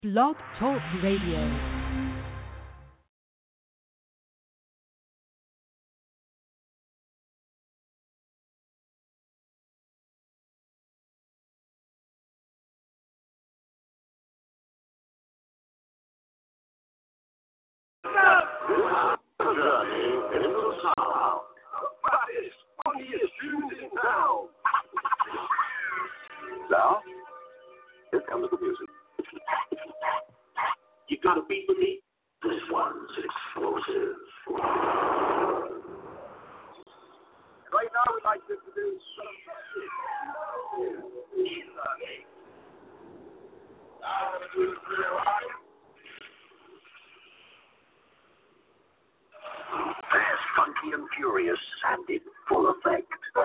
Blog Talk Radio. Now, here comes the music. You got a beat with me? This one's explosive. Right now, we'd like to introduce Fast, funky, and furious, and in full effect.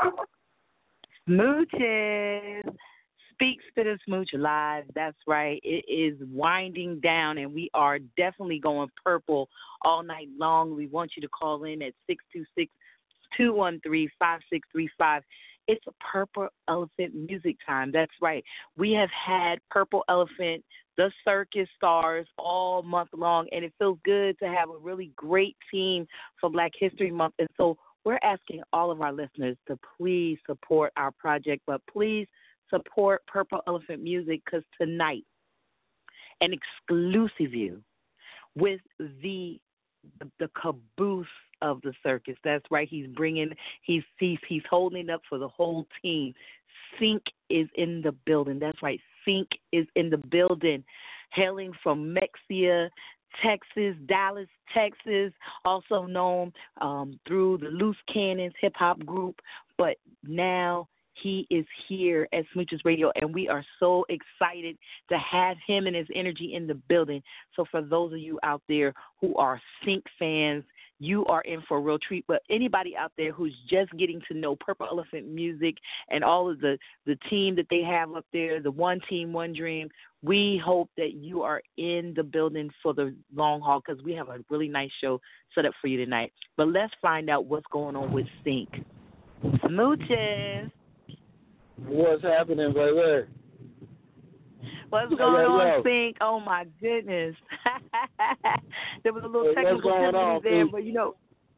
Smooches. Speak Spit and Smooch Live. That's right. It is winding down, and we are definitely going purple all night long. We want you to call in at 626-213-5635. It's a Purple Elephant music time. That's right. We have had Purple Elephant, the circus stars all month long, and it feels good to have a really great team for Black History Month. And so we're asking all of our listeners to please support our project, but please support Purple Elephant Music, because tonight, an exclusive view with the caboose of the circus. That's right. He's holding it up for the whole team. Sync is in the building. That's right. Sync is in the building, hailing from Mexia, Texas, Dallas, Texas, also known through the Loose Cannons hip hop group, but now he is here at Smooches Radio, and we are so excited to have him and his energy in the building. So for those of you out there who are Sync fans, you are in for a real treat. But anybody out there who's just getting to know Purple Elephant Music and all of the team that they have up there, the One Team, One Dream, we hope that you are in the building for the long haul, because we have a really nice show set up for you tonight. But let's find out what's going on with Sync. Smooches. What's happening, baby? What's going on, Sync? Oh, my goodness. There was a little technical difficulty there, but, you know,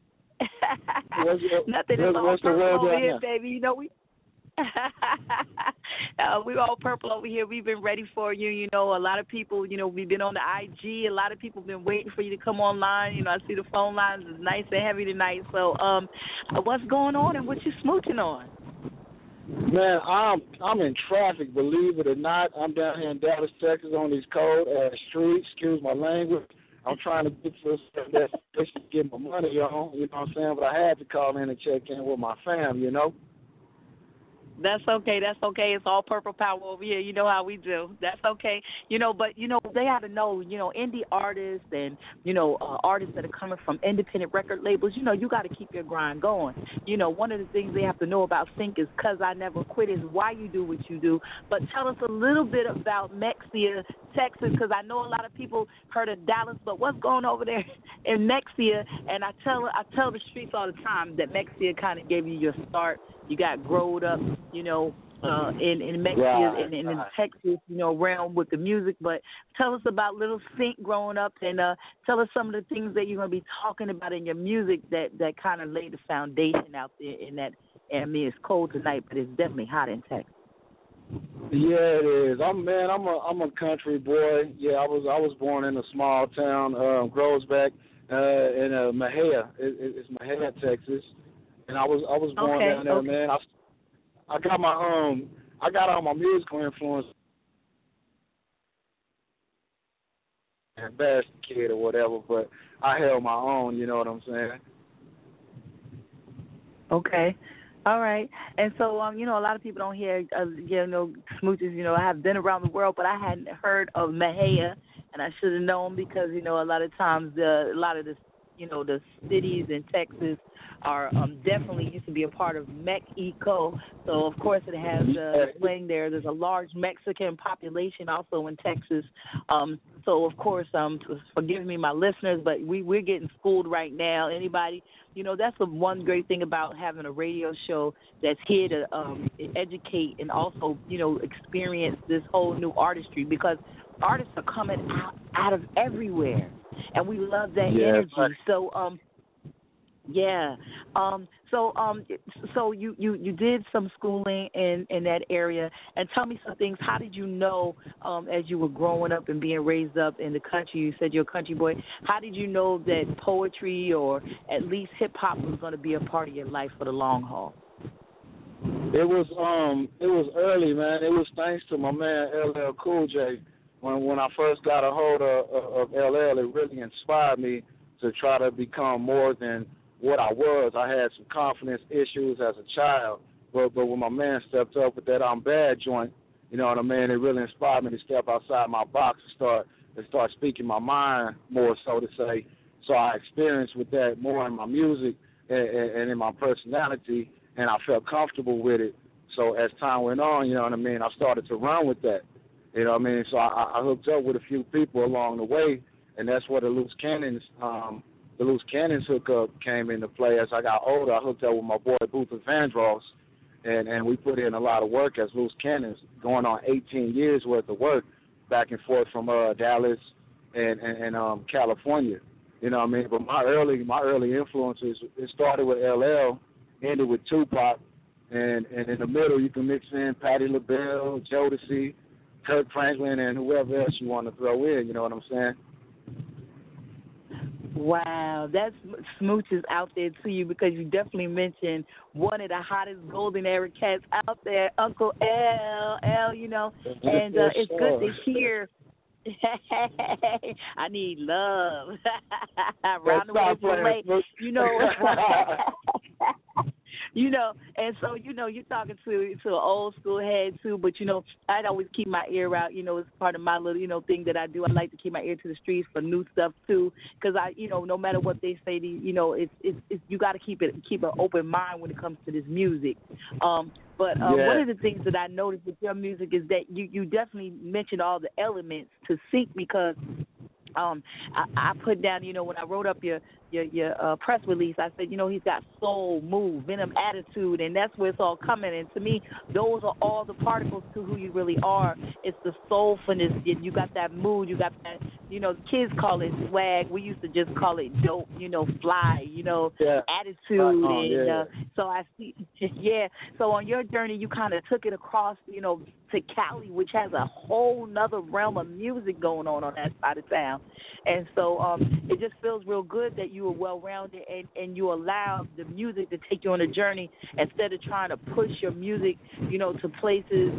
nothing is all purple over here, baby. You know, we're all purple over here. We've been ready for you. You know, a lot of people, you know, we've been on the IG. A lot of people have been waiting for you to come online. You know, I see the phone lines is nice and heavy tonight. So what's going on and what you smooching on? Man, I'm in traffic, believe it or not. I'm down here in Dallas, Texas on these cold streets. Excuse my language. I'm trying to get to that place to get my money on, you know what I'm saying? But I had to call in and check in with my fam, you know? That's okay. That's okay. It's all purple power over here. You know how we do. That's okay. You know, but, you know, they have to know, you know, indie artists and, you know, artists that are coming from independent record labels, you know, you got to keep your grind going. You know, one of the things they have to know about Sync is because I never quit is why you do what you do. But tell us a little bit about Mexia, Texas, because I know a lot of people heard of Dallas, but what's going over there in Mexia? And I tell the streets all the time that Mexia kind of gave you your start. You got growed up, you know, in Mexico and in Texas, you know, realm with the music. But tell us about Little Sync growing up, and tell us some of the things that you're going to be talking about in your music that kind of laid the foundation out there in that. I mean, it's cold tonight, but it's definitely hot in Texas. Yeah, it is. I'm a country boy. Yeah, I was born in a small town, Groesbeck, in Mejia. It's Mejia, Texas. And I was born down there, man. I got all my musical influence. Best kid or whatever, but I held my own. You know what I'm saying? Okay. All right. And so, you know, a lot of people don't hear, you know, smooches. You know, I have been around the world, but I hadn't heard of Mejia, and I should have known because, you know, a lot of times a lot of the, you know, the cities in Texas are definitely used to be a part of Mexico. So, of course, it has a slang there. There's a large Mexican population also in Texas. So, of course, forgive me, my listeners, but we're getting schooled right now. Anybody, you know, that's the one great thing about having a radio show that's here to educate and also, you know, experience this whole new artistry, because artists are coming out of everywhere, and we love that energy. Right. So, yeah. So you did some schooling in that area, and tell me some things. How did you know, as you were growing up and being raised up in the country? You said you're a country boy. How did you know that poetry or at least hip hop was going to be a part of your life for the long haul? It was early, man. It was thanks to my man LL Cool J. When I first got a hold of LL, it really inspired me to try to become more than what I was. I had some confidence issues as a child, but when my man stepped up with that I'm bad joint, you know what I mean, it really inspired me to step outside my box and start speaking my mind more, so to say. So I experienced with that more in my music and in my personality, and I felt comfortable with it. So as time went on, you know what I mean, I started to run with that. You know what I mean? So I hooked up with a few people along the way, and that's where the Loose Cannons hookup came into play. As I got older, I hooked up with my boy Booth Vandross, and we put in a lot of work as Loose Cannons, going on 18 years worth of work back and forth from Dallas and California. You know what I mean? But my early influences, it started with LL, ended with Tupac, and in the middle you can mix in Patti LaBelle, Jodeci, Kirk Franklin, and whoever else you want to throw in. You know what I'm saying? Wow, that's smooches out there to you, because you definitely mentioned one of the hottest golden era cats out there, Uncle L, you know, and it's good to hear. I need love. Round the way, you know. You know, and so, you know, you're talking to an old school head, too, but, you know, I'd always keep my ear out. You know, it's part of my little, you know, thing that I do. I like to keep my ear to the streets for new stuff, too, because you know, no matter what they say, you know, it's you got to keep an open mind when it comes to this music. But one of the things that I noticed with your music is that you definitely mentioned all the elements to sync, because I put down, you know, when I wrote up your press release, I said, you know, he's got soul, move, venom, attitude, and that's where it's all coming. And to me, those are all the particles to who you really are. It's the soulfulness. You got that mood. You got that, you know, kids call it swag. We used to just call it dope, you know, fly, you know, attitude. So I see, So on your journey, you kind of took it across, you know, to Cali, which has a whole nother realm of music going on that side of town. And so it just feels real good that you were well-rounded and you allowed the music to take you on a journey instead of trying to push your music, you know, to places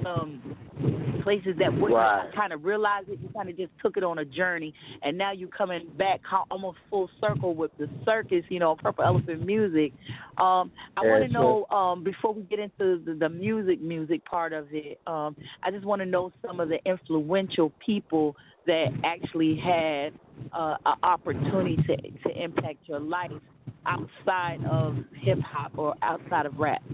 that wouldn't kind of realize it. You kind of just took it on a journey, and now you coming back almost full circle with the circus, you know, Purple Elephant Music. I want to know, before we get into the music part of it, I just want to know some of the influential people that actually had an opportunity to impact your life outside of hip-hop or outside of rap.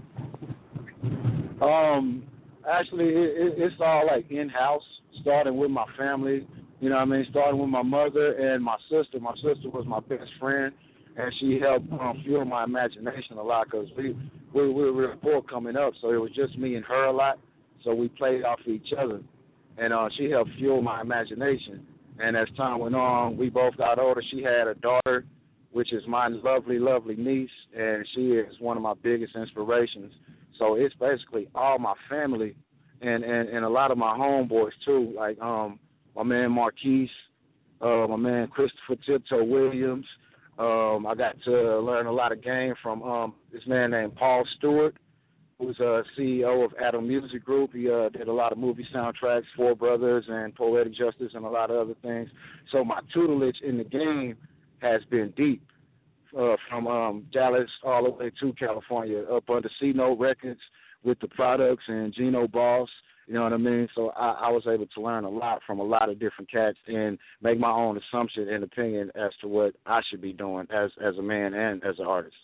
Actually, it's all like in-house, starting with my family, you know what I mean, starting with my mother and my sister. My sister was my best friend, and she helped fuel my imagination a lot, because we were poor coming up, so it was just me and her a lot, so we played off each other, and she helped fuel my imagination. And as time went on, we both got older. She had a daughter, which is my lovely, lovely niece, and she is one of my biggest inspirations. So it's basically all my family and a lot of my homeboys, too, like my man Marquise, my man Christopher Tiptoe Williams. I got to learn a lot of game from this man named Paul Stewart, who's a CEO of Adam Music Group. He did a lot of movie soundtracks, Four Brothers and Poetic Justice and a lot of other things. So my tutelage in the game has been deep. From Dallas all the way to California, up under C-Note Records with the products and Gino Boss, you know what I mean? So I was able to learn a lot from a lot of different cats and make my own assumption and opinion as to what I should be doing as a man and as an artist.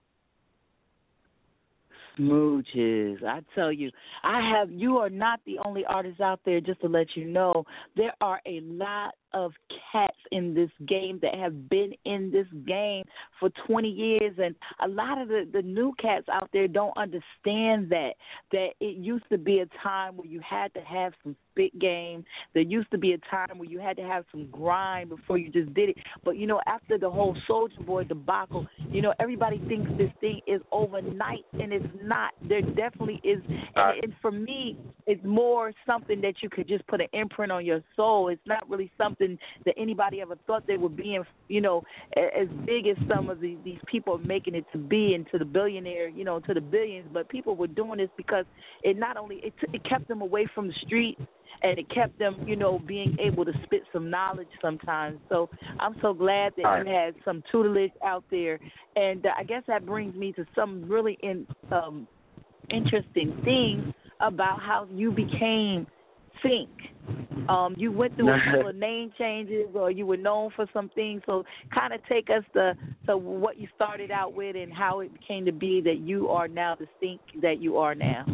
Smooches, I tell you, you are not the only artist out there, just to let you know. There are a lot of cats in this game that have been in this game for 20 years, and a lot of the new cats out there don't understand that it used to be a time where you had to have some spit game. There used to be a time where you had to have some grind before you just did it. But, you know, after the whole Soulja Boy debacle, you know, everybody thinks this thing is overnight, and it's not. There definitely is. And for me, it's more something that you could just put an imprint on your soul. It's not really something that anybody ever thought they would be, in, you know, as big as some of these people are making it to be, and to the billionaire, you know, to the billions. But people were doing this because it not only it kept them away from the street, and it kept them, you know, being able to spit some knowledge sometimes. So I'm so glad that you had some tutelage out there. And I guess that brings me to some really interesting things about how you became Sync. You went through a couple of name changes, or you were known for some things. So kind of take us to what you started out with and how it came to be that you are now the Sync that you are now.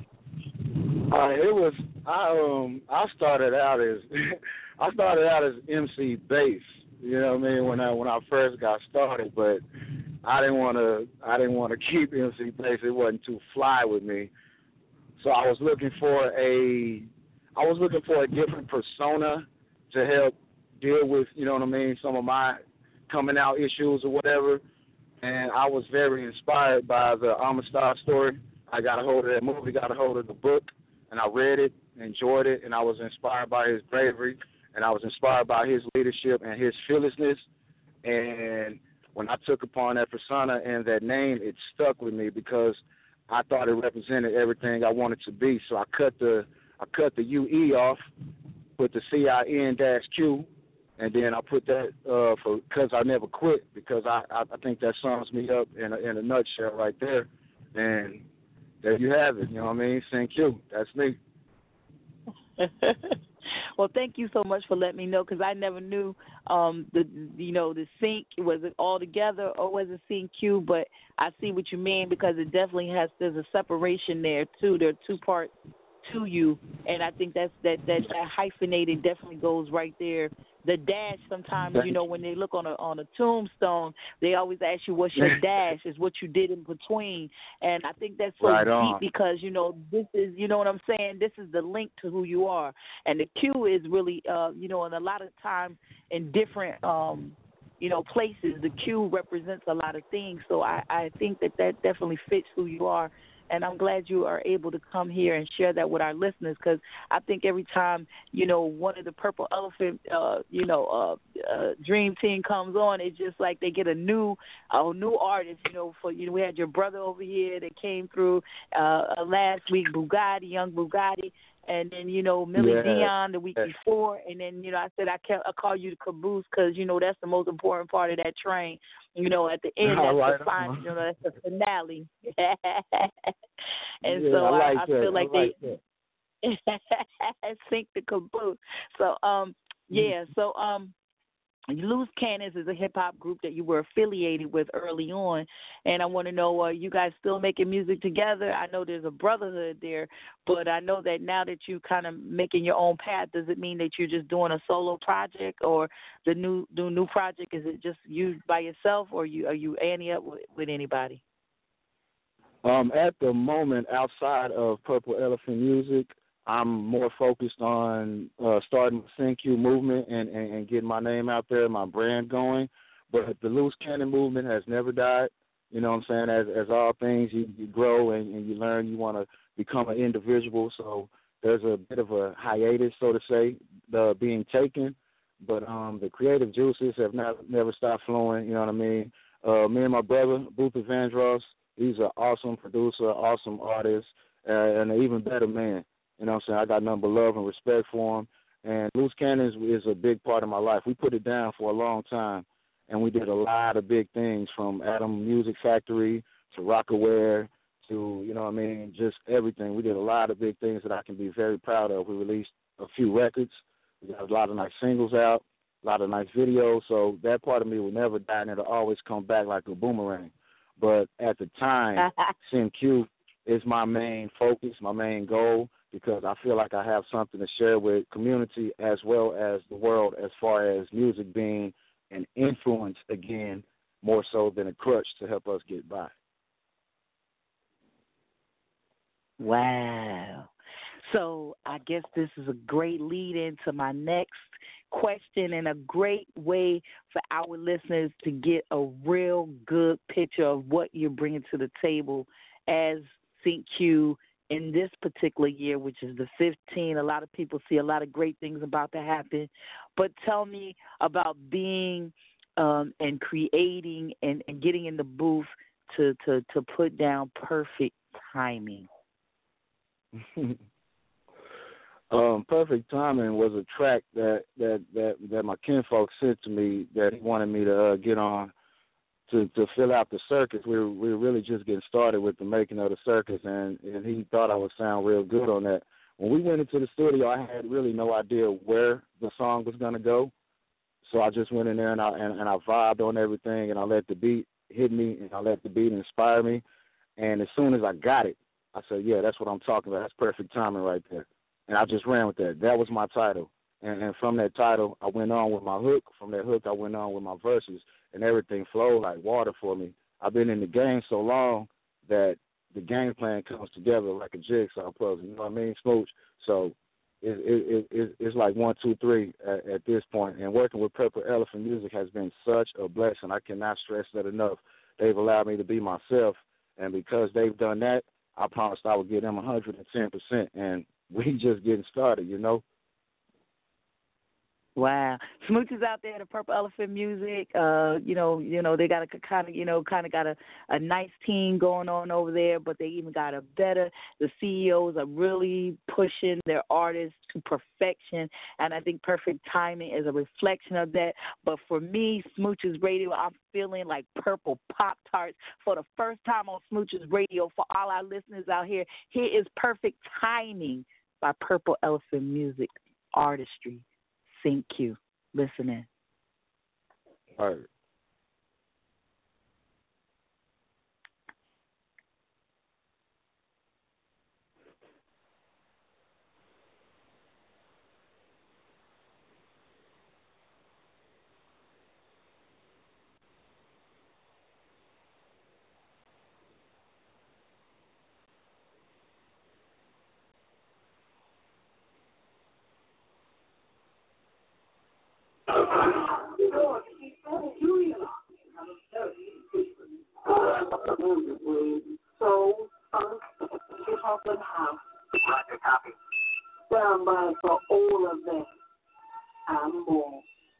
I started out as MC Bass, you know what I mean, when I first got started, but I didn't want to keep MC Bass. It wasn't too fly with me. So I was looking for a different persona to help deal with, you know what I mean, some of my coming out issues or whatever. And I was very inspired by the Amistad story. I got a hold of that movie, got a hold of the book, and I read it, enjoyed it, and I was inspired by his bravery, and I was inspired by his leadership and his fearlessness. And when I took upon that persona and that name, it stuck with me because I thought it represented everything I wanted to be. So I cut the UE off, put the CIN-Q, and then I put that for because I never quit, because I think that sums me up in a nutshell right there. And there you have it, you know what I mean? Sync Q, that's me. Well, thank you so much for letting me know, because I never knew the Sync, was it all together or was it Sync Q? But I see what you mean, because it definitely there's a separation there too. There are two parts to you, and I think that hyphenated definitely goes right there. The dash, sometimes, you know, when they look on a tombstone, they always ask you what's your dash, is what you did in between. And I think that's so right deep on. because, you know, this is, you know what I'm saying, this is the link to who you are. And the Q is really, you know, and a lot of times in different places, the Q represents a lot of things. So I think that definitely fits who you are. And I'm glad you are able to come here and share that with our listeners, because I think every time, you know, one of the Purple Elephant, Dream Team comes on, it's just like they get a new artist. You know, we had your brother over here that came through last week, Young Bugatti. And then, you know, Millie Dion the week before. And then, you know, I said I call you the caboose because, you know, that's the most important part of that train. You know, at the end, that's the final, you know, that's the finale. And so I feel like they sync the caboose. So, Loose Cannons is a hip-hop group that you were affiliated with early on, and I want to know, are you guys still making music together? I know there's a brotherhood there, but I know that now that you kind of making your own path, does it mean that you're just doing a solo project, or the new project, is it just you by yourself, or are you Annie up with anybody? At the moment, outside of Purple Elephant Music, I'm more focused on starting the Sync Q movement and getting my name out there, my brand going. But the Loose Cannon movement has never died. You know what I'm saying? As all things, you grow and you learn. You want to become an individual. So there's a bit of a hiatus, so to say, being taken. But the creative juices have never stopped flowing. You know what I mean? Me and my brother, Butha Vandross, he's an awesome producer, awesome artist, and an even better man. You know what I'm saying? I got nothing but love and respect for him. And Loose Cannons is a big part of my life. We put it down for a long time, and we did a lot of big things, from Atom Music Factory to Rockaware to, you know what I mean, just everything. We did a lot of big things that I can be very proud of. We released a few records. We got a lot of nice singles out, a lot of nice videos. So that part of me will never die, and it'll always come back like a boomerang. But at the time, Sync Q is my main focus, my main goal. because I feel like I have something to share with community as well as the world as far as music being an influence, again, more so than a crutch to help us get by. Wow. So I guess this is a great lead into my next question and a great way for our listeners to get a real good picture of what you're bringing to the table as Sync Q in this particular year, which is the 15. A lot of people see a lot of great things about to happen. But tell me about being and creating and getting in the booth to put down Perfect Timing. Perfect Timing was a track that my kinfolk sent to me that he wanted me to get on to fill out the circus. We were really just getting started with the making of the circus, and he thought I would sound real good on that. When we went into the studio, I had really no idea where the song was going to go, so I just went in there and I vibed on everything, and I let the beat hit me, and I let the beat inspire me, and as soon as I got it, I said, yeah, that's what I'm talking about. That's Perfect Timing right there. And I just ran with that. That was my title. And from that title, I went on with my hook. From that hook, I went on with my verses, and everything flowed like water for me. I've been in the game so long that the game plan comes together like a jigsaw puzzle. You know what I mean, Smooch? So it's like 1, 2, 3 at this point. And working with Purple Elephant Music has been such a blessing. I cannot stress that enough. They've allowed me to be myself, and because they've done that, I promised I would give them 110%, and we just getting started, you know. Wow, Smooch is out there, the Purple Elephant Music. You know, they got a kind of got a nice team going on over there, but they even got a better. The CEOs are really pushing their artists to perfection, and I think Perfect Timing is a reflection of that. But for me, Smooch's Radio, I'm feeling like Purple Pop-Tarts for the first time on Smooch's Radio. For all our listeners out here, here is Perfect Timing by Purple Elephant Music Artistry. Sync Q. Listen in. All right. So, chocolate house. Roger, copy. Stand by for all of them and more.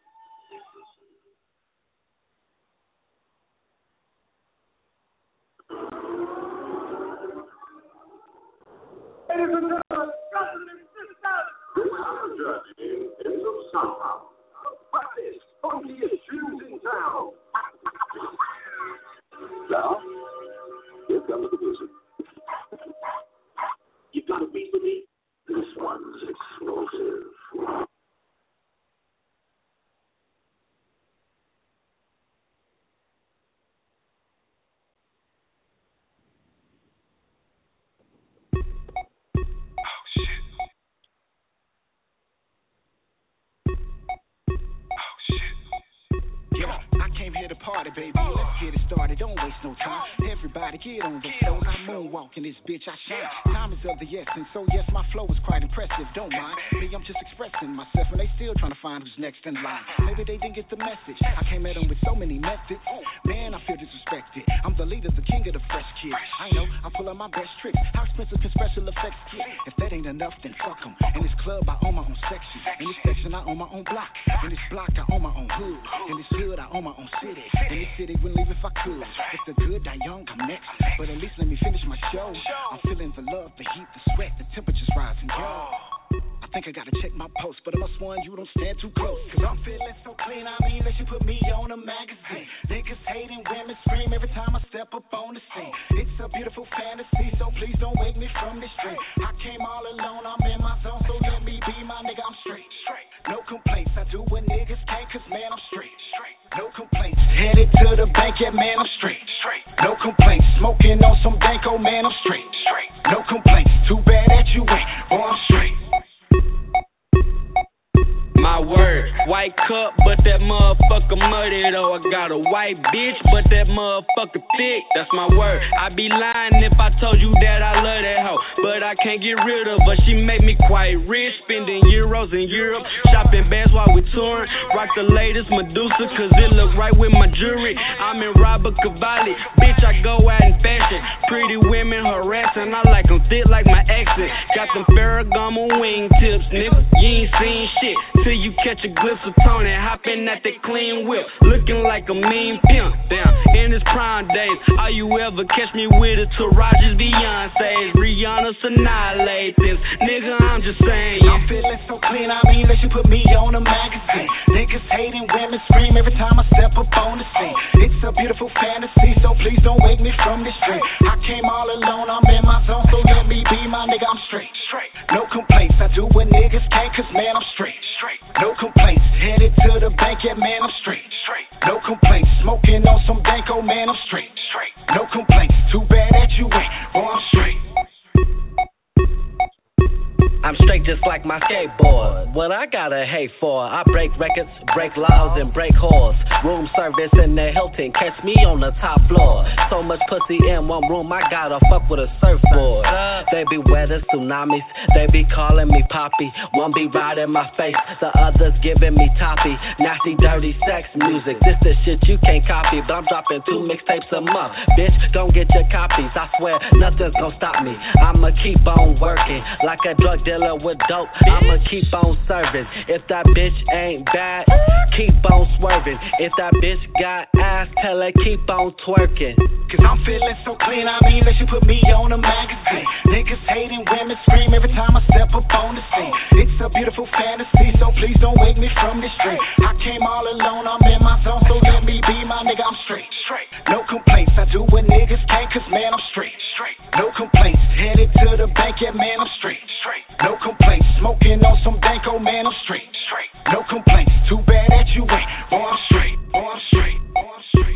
Ladies and gentlemen, brothers and sisters, we are journeying into summer. Hottest, funkiest tunes in town. Now, here comes the music. You got a beat with me? This one's explosive. Party, baby, let's get it started, don't waste no time. Everybody get on the floor, I moonwalk in this bitch, I shine. Time is of the essence, so yes, my flow is quite impressive, don't mind. Me, I'm just expressing myself, and they still trying to find who's next in line. Maybe they didn't get the message, I came at them with so many methods. Man, I feel disrespected, I'm the leader, the king of the fresh kid. I know, I'm full of my best tricks, how expensive can special effects get? If that ain't enough, then fuck them. In this club, I own my own section. In this section, I own my own block. In this block, I own my own hood. In this hood, I own my own city. In this city, wouldn't leave if I could. If the good die young, I'm next. But at least let me finish my show. I'm feeling the love, the heat, the sweat, the temperature's rising, yo. I think I gotta check my post, but I must warn you, don't stand too close. Cause I'm feeling so clean, I mean that you put me on a magazine. Niggas hating, women scream every time I step up on the scene. It's a beautiful fantasy, so please don't wake me from this dream. I came all alone, I'm in my zone, so let me be my nigga, I'm straight. No complaints, I do what niggas can't, cause man, I'm straight. No complaints, headed to the bank, yeah, man, I'm straight. No complaints, smoking on some danko, man, I'm straight. No complaints, too bad that you ain't. Boy, cup, but that motherfucker muddy though. I got a white bitch, but that motherfucker thick. That's my word. I be lying if I told you that I love that hoe, but I can't get rid of her. She make me quite rich, spending euros in Europe, shopping bags while we touring. Rock the latest Medusa, cause it look right with my jewelry. I'm in Robert Cavalli, bitch, I go out in fashion. Pretty women harassing, I like them thick like my accent. Got them Ferragamo wingtips, nigga, you ain't seen shit till you catch a glimpse of Tony hopping at that clean whip, looking like a mean pimp. Damn, in his prime days, all you ever catch me with is Taraji's, Beyonce's, Rihanna's, Annihilators. Nigga, I'm just saying, I'm feeling so clean, I mean that you put me on a magazine. Niggas hating, women scream every time I step up on the scene. It's a beautiful fantasy, so please don't wake me from this dream. I came all alone, I'm in my zone, so let me be my nigga, I'm straight. No complaints, I do what niggas can't, cause man, I'm straight. No complaints, headed to the bank, yeah, man, I'm straight. No complaints, smoking on some Danko, man, I'm straight. No complaints, too bad that you ain't, boy, I'm straight. I'm straight just like my skateboard. What I gotta hate for? I break records, break laws, and break whores. Room service in the Hilton, catch me on the top floor. So much pussy in one room, I gotta fuck with a surfboard. They be weather tsunamis, they be calling me Poppy. One be riding my face, the others giving me toppy. Nasty, dirty sex music, this the shit you can't copy. But I'm dropping 2 mixtapes a month. Bitch, don't get your copies. I swear, nothing's gonna stop me. I'ma keep on working like a drug dealer with dope. I'ma keep on serving. If that bitch ain't bad, keep on swerving. If that bitch got ass, tell her keep on twerking. Cause I'm feeling so clean, I mean that you put me on a magazine. Niggas hating, women scream every time I step up on the scene. It's a beautiful fantasy, so please don't wake me from this dream. I came all alone, I'm in my zone, so let me be my nigga, I'm straight. No complaints, I do what niggas can't, cause man, I'm straight. No complaints, headed to the bank, yeah, man, I'm straight. No complaints, smoking on some Danko, man, I'm straight. No complaints, too bad that you ain't, boy, I'm straight. Boy, I'm straight. Boy, I'm straight.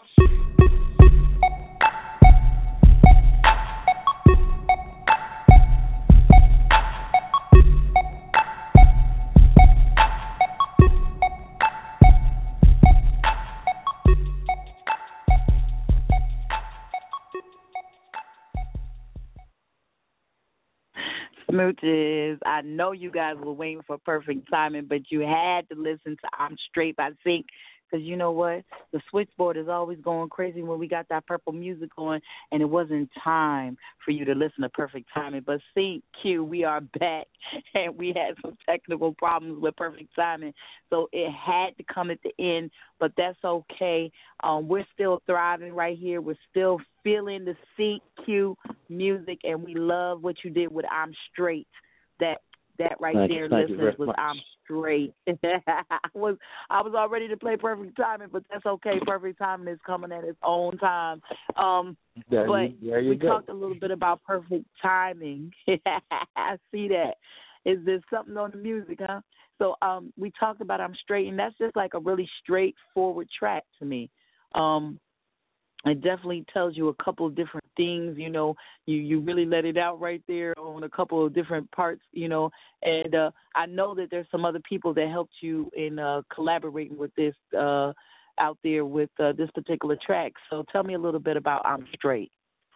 Smooches, I know you guys were waiting for perfect timing, but you had to listen to I'm Straight by Sync, because you know what? The switchboard is always going crazy when we got that purple music on, and it wasn't time for you to listen to perfect timing. But Sync Q, we are back, and we had some technical problems with perfect timing, so it had to come at the end, but that's okay. We're still thriving right here. We're still feeling the Sync Q music, and we love what you did with I'm Straight. That right thank there, you listeners, was much. I'm Straight. I was all ready to play perfect timing, but that's okay. Perfect timing is coming at its own time. There But you we go. talked a little bit about perfect timing. I see that. Is there something on the music, huh? So we talked about I'm Straight, and that's just like a really straightforward track to me. It definitely tells you a couple of different things, you know. You really let it out right there on a couple of different parts, you know. And I know that there's some other people that helped you in collaborating with this out there with this particular track. So tell me a little bit about I'm Straight.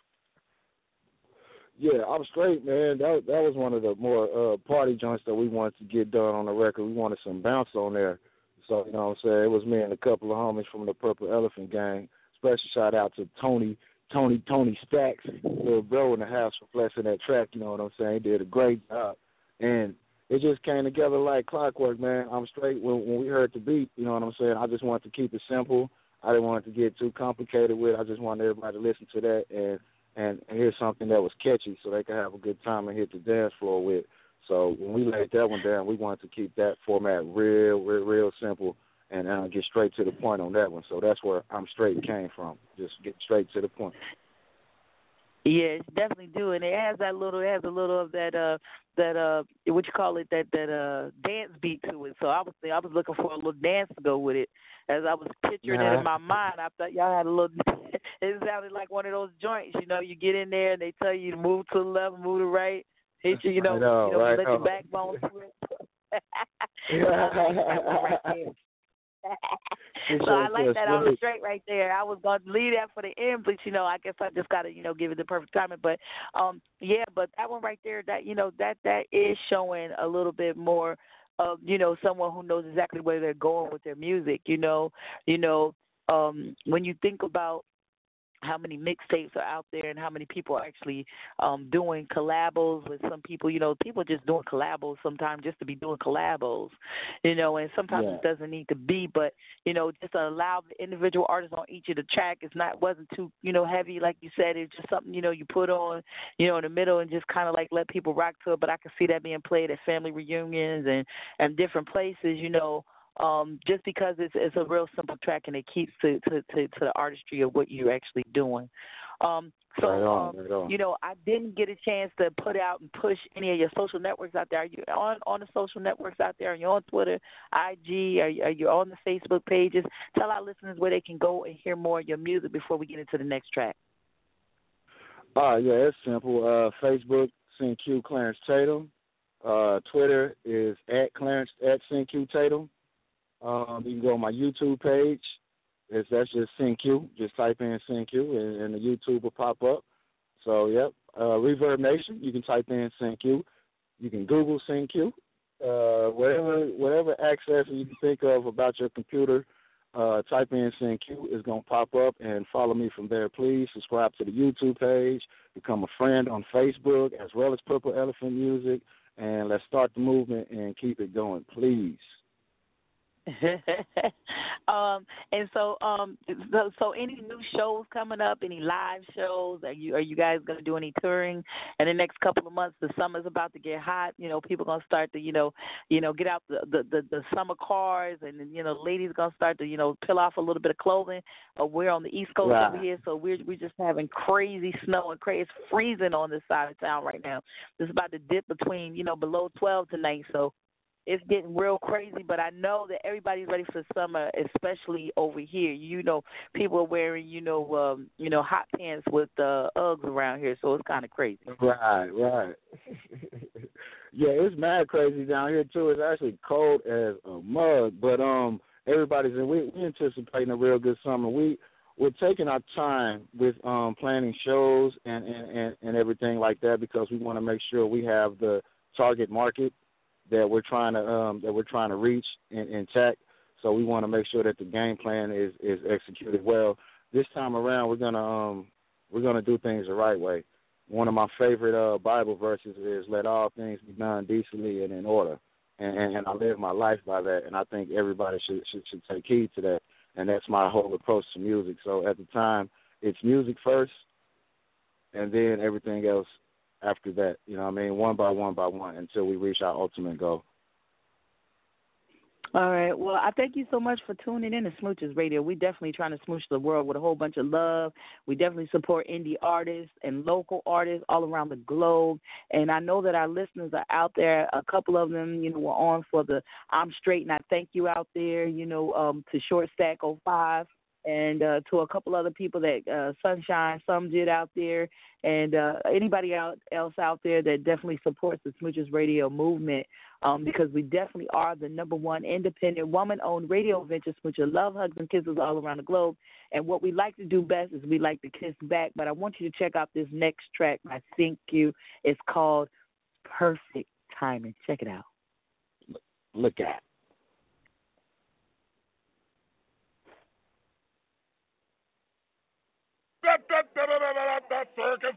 Yeah, I'm Straight, man. That was one of the more party joints that we wanted to get done on the record. We wanted some bounce on there. So, you know what I'm saying, it was me and a couple of homies from the Purple Elephant Gang. Special shout out to Tony Stacks, little bro in the house for blessing that track, you know what I'm saying? He did a great job. And it just came together like clockwork, man. I'm Straight. When we heard the beat, you know what I'm saying, I just wanted to keep it simple. I didn't want it to get too complicated with it. I just wanted everybody to listen to that and hear something that was catchy so they could have a good time and hit the dance floor with. So when we laid that one down, we wanted to keep that format real simple and get straight to the point on that one. So that's where I'm Straight came from. Just get straight to the point. Yeah, it's definitely do, and it has a little of that what you call it, that dance beat to it. So I was looking for a little dance to go with it. As I was picturing it in my mind, I thought y'all had a little. It sounded like one of those joints, you know. You get in there and they tell you to move to the left, move to the right. Hit you, let your backbone slip. So I like that on the straight right there. I was going to leave that for the end, but, I guess I just got to, give it the perfect timing. But, but that one right there, that, that is showing a little bit more of, someone who knows exactly where they're going with their music, when you think about how many mixtapes are out there and how many people are actually doing collabos with some people. People just doing collabos sometimes just to be doing collabos, and sometimes it doesn't need to be, but, just to allow the individual artists on each of the track wasn't too, heavy, like you said. It's just something, you put on, in the middle and just kind of like let people rock to it. But I can see that being played at family reunions and different places, just because it's a real simple track and it keeps to the artistry of what you're actually doing. Right on. I didn't get a chance to put out and push any of your social networks out there. Are you on the social networks out there? Are you on Twitter, IG? Are you on the Facebook pages? Tell our listeners where they can go and hear more of your music before we get into the next track. It's simple. Facebook, CQ Clarence Tatum. Twitter is at CQ Tatum. You can go on my YouTube page. That's just CQ. Just type in CQ and the YouTube will pop up. So, Reverb Nation, you can type in CQ. You can Google CQ. Whatever access you can think of about your computer, type in CQ. It's going to pop up, and follow me from there. Please subscribe to the YouTube page. Become a friend on Facebook as well as Purple Elephant Music. And let's start the movement and keep it going, please. So any new shows coming up, any live shows? Are you guys going to do any touring in the next couple of months? The summer's about to get hot. People going to start to, get out the summer cars, and ladies going to start to, peel off a little bit of clothing. We're on the East Coast over here, so we're just having crazy snow and crazy. It's freezing on this side of town right now. It's about to dip between, below 12 tonight, so it's getting real crazy, but I know that everybody's ready for summer, especially over here. People are wearing, hot pants with Uggs around here, so it's kind of crazy. Right. It's mad crazy down here too. It's actually cold as a mug, but we're anticipating a real good summer. We're taking our time with planning shows and everything like that, because we want to make sure we have the target market that we're trying to reach intact. So we want to make sure that the game plan is executed well. This time around, we're gonna do things the right way. One of my favorite Bible verses is, "Let all things be done decently and in order," and I live my life by that. And I think everybody should take heed to that. And that's my whole approach to music. So at the time, it's music first, and then everything else after that, one by one, until we reach our ultimate goal. All right. Well, I thank you so much for tuning in to Smooches Radio. We definitely trying to smooch the world with a whole bunch of love. We definitely support indie artists and local artists all around the globe. And I know that our listeners are out there. A couple of them, were on for the I'm Straight, and I thank you out there, to Short Stack 05. And to a couple other people that Sunshine, some did out there, and anybody else out there that definitely supports the Smooches Radio movement, because we definitely are the #1 independent woman-owned radio venture, Smooches Love, Hugs, and Kisses all around the globe. And what we like to do best is we like to kiss back. But I want you to check out this next track by CQ. It's called Perfect Timing. Check it out. Look at it. That circus.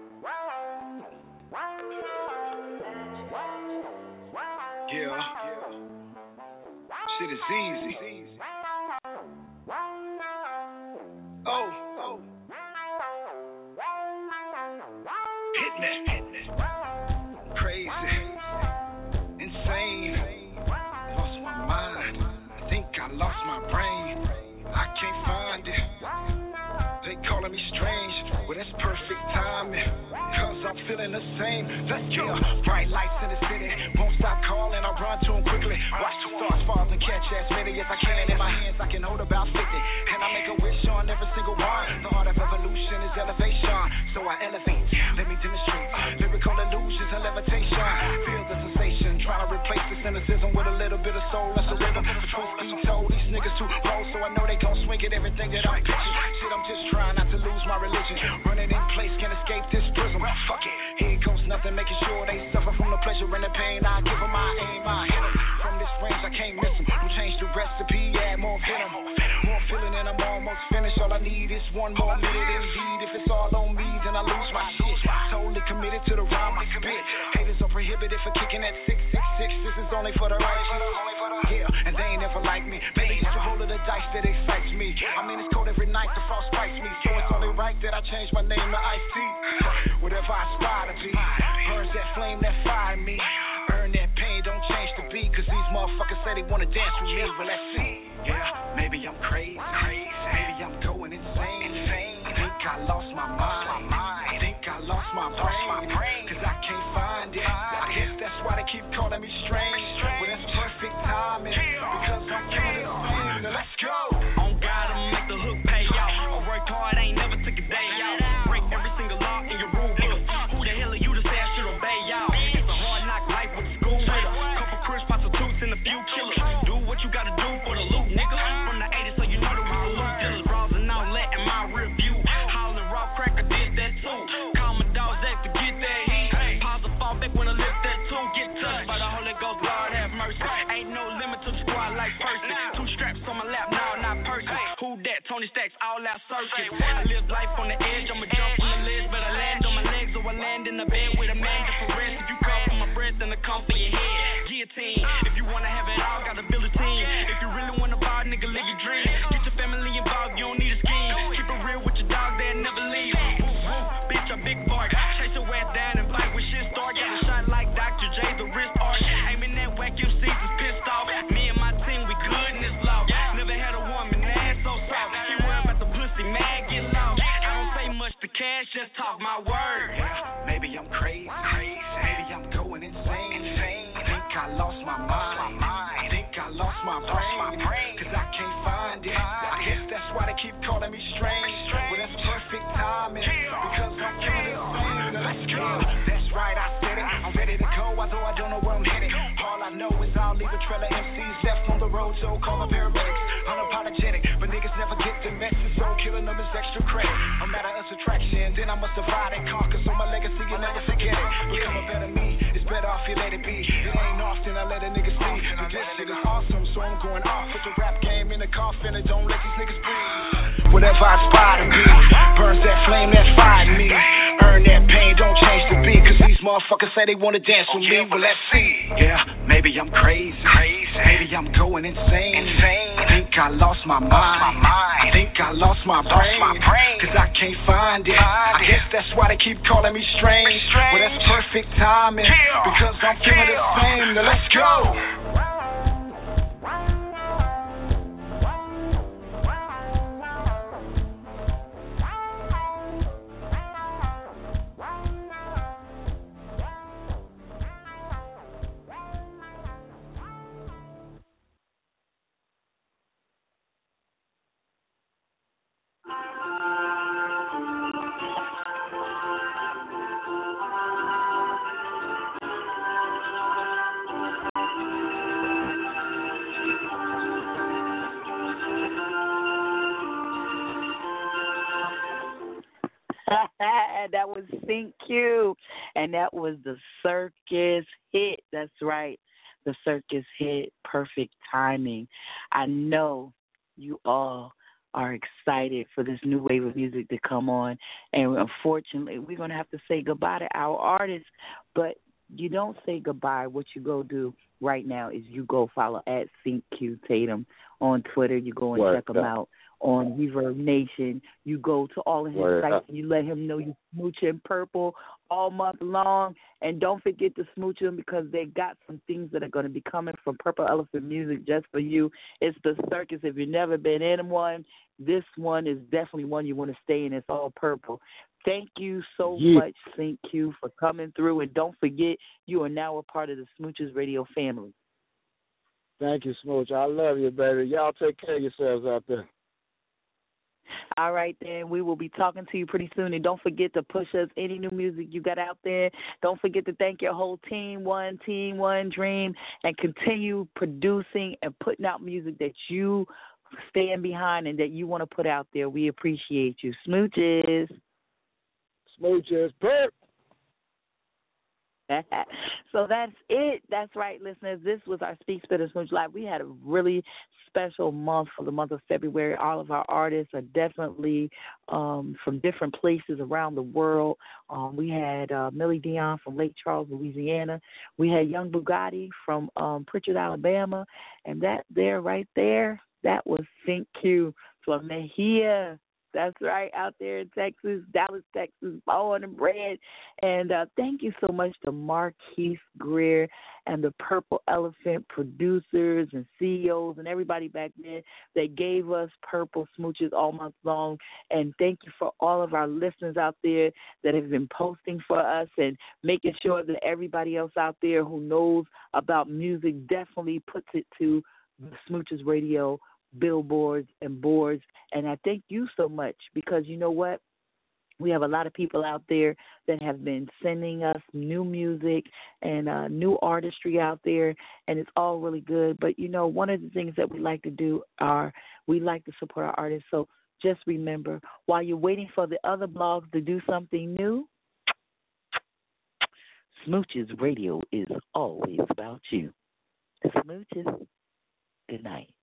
Yeah. Shit is easy. Oh. Hit me. Crazy. Insane. Lost my mind. I think I lost my brain. I can't find it. They calling me strange, but that's perfect timing, cause I'm feeling the same. Let's go. Bright lights in the city, won't stop calling, I'll run to them quickly. Watch the stars fall and catch as many as I can. In my hands I can hold about 50, and I make a wish on every single one. The art of evolution is elevation, so I elevate. Let me demonstrate lyrical illusions and levitation. Feel the sensation, trying to replace the cynicism with a little bit of soul. That's the rhythm. The truth be told, these niggas too bold, so I know they gon' swing at everything that I'm pitching. Shit, I'm just trying not to lose my religion. Running in place, can't escape this prism. Fuck it, here goes nothing, making sure they suffer from the pleasure and the pain. I give them my aim, I hit them. From this range, I can't miss them. Don't change the recipe, add more venom. More feeling and I'm almost finished. All I need is one more minute. Indeed, if it's all on me, then I lose my shit. Totally committed to the rhyme I spit. Haters are prohibited for kicking at 666. This is only for the righteous. Yeah, and they ain't never like me. Maybe it's the roll of the dice that excites me. I mean, it's cold every night, the frost bites me. So it's only right that I change my name to Ice-T. Whatever I aspire to be, burns that flame that fire me. Earn that pain, don't change the beat. Cause these motherfuckers say they wanna dance with me. Well, let's see. Yeah, maybe I'm crazy. Maybe I'm going insane. Think I lost my mind. Think I lost my brain. Cause I can't find it. I guess that's why they keep calling me strange. Well, that's perfect timing. Because I'm killing this thing. Now let's go. On God, I'ma make the hook pay out. I worked hard, I ain't never took a day out. Break every single law in your rule book. Who the hell are you to say I should obey y'all? It's a hard knock life with school with a couple Chris prostitutes and a few killers. Do what you gotta do for the loot, nigga. From the 80s, so you know that we salute dealers. Browsing out, letting my review. Howling raw cracker did that too. Call my dogs out to get that heat. Pause the fall back when I lift that too. Get touched by the Holy Ghost, Lord have mercy. Ain't no limit to the squad like Percy. Two straps on my lap, now not Percy. Who that? Tony Stacks, all out circus. I live life on the edge, I'ma jump from the ledge, but I land on my legs or I land in the bed with a man for rest. If you come for my breath, then I come for your head. Guillotine. If you wanna have it all, gotta build a team. If you really wanna ball, nigga, live your dream. Get your family involved, you don't need a scheme. Keep it real with your dog, they'll never leave. Woo, woo, bitch, I big bark. Chase your ass down and fight when shit start. Got a shot like Dr. J, the wrist arch. Aiming that whack, you see, is pissed off. Me and my team, we good in this law. Never had a woman, ass so soft. Keep worrying about the pussy, man, get lost. I don't say much to cash, just talk my word. Yeah, maybe I'm crazy. Maybe I'm going insane. Think I lost my mind. Think I lost my brain. Cause I can't find it. I guess that's why they keep calling me strange. Well, that's perfect timing. Because I'm killing this thing. Now let's go. That's right, I said it. I'm ready to go, although I don't know where I'm headed. All I know is I'll leave a trail of MCs left on the road, so call the paramedics. Unapologetic, but niggas never get the message, so killing them is extra credit. A matter of subtraction, then I must divide and conquer, so my legacy you'll never forget it. Become a better me, it's better off you let it be. It ain't often I let a nigga see, but this shit is awesome, so I'm going off with the rap game in the coffin and don't let these niggas breathe. Whatever I aspire to be, burns that flame that fire me. Earn that pain, don't change the beat, cause these motherfuckers say they wanna dance with me. Well, let's see. Yeah, maybe I'm crazy. Maybe I'm going insane. Think I lost my mind. Think I lost my brain. Cause I can't find it. I guess that's why they keep calling me strange. Well, that's perfect timing. Because I'm feeling the same. Now let's go. That was Sync Q, and that was the Circus hit. That's right, the Circus hit, Perfect Timing. I know you all are excited for this new wave of music to come on, and unfortunately, we're going to have to say goodbye to our artists, but you don't say goodbye. What you go do right now is you go follow at Sync Q Tatum on Twitter. You go and check him out on Reverb Nation. You go to all of his sites and you let him know you smooching Purple all month long. And don't forget to smooch him because they got some things that are going to be coming from Purple Elephant Music just for you. It's the Circus. If you've never been in one, this one is definitely one you want to stay in. It's all purple. Thank you so much, Sync Q, for coming through. And don't forget, you are now a part of the Smooches Radio family. Thank you, Smooch. I love you, baby. Y'all take care of yourselves out there. All right, then. We will be talking to you pretty soon. And don't forget to push us any new music you got out there. Don't forget to thank your whole Team One Dream, and continue producing and putting out music that you stand behind and that you want to put out there. We appreciate you. Smooches. Smooches. Perp. So that's it. That's right, listeners. This was our Speak Spit and Smooch Live. We had a really special month for the month of February. All of our artists are definitely from different places around the world. We had Millie Dion from Lake Charles, Louisiana. We had Young Bugatti from Pritchard, Alabama. And that right there, that was Think Q from Mejia. That's right, out there in Texas, Dallas, Texas, born and bred. And thank you so much to Marquise Greer and the Purple Elephant producers and CEOs and everybody back then that gave us Purple Smooches all month long. And thank you for all of our listeners out there that have been posting for us and making sure that everybody else out there who knows about music definitely puts it to the Smooches Radio billboards and boards. And I thank you so much, because you know what? We have a lot of people out there that have been sending us new music and new artistry out there, and it's all really good. But, you know, one of the things that we like to do we like to support our artists. So just remember, while you're waiting for the other blogs to do something new, Smooches Radio is always about you. Smooches, good night.